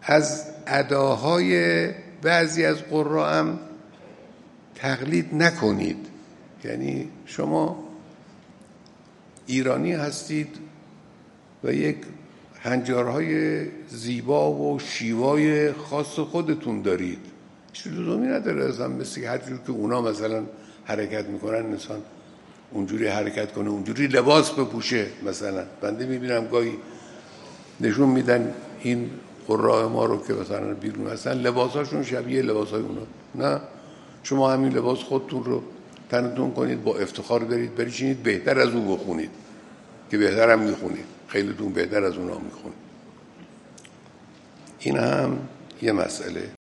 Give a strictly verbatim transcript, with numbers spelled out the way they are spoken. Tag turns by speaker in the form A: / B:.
A: از اداهای بعضی از قرا هم تقلید نکنید. یعنی شما ایرانی هستید و یک هنجارهای زیبا و شیوای خاص خودتون دارید، هیچ لزومی نداره اصلا مثل هر جور که اونا مثلا حرکت میکنن انسان اونجوری حرکت کنه، اونجوری لباس بپوشه. مثلا بنده میبینم گاهی نشون میدن این قراء ما رو که مثلا بیرون هستن لباساشون شبیه لباسای اونا. نه، شما همین لباس خودتون رو تنتون کنید، با افتخار برید بریشینید، بهتر از اون بخونید که بهتر هم میخونید، خیلیتون بهتر از اونا میخونید. این هم یه مسئله.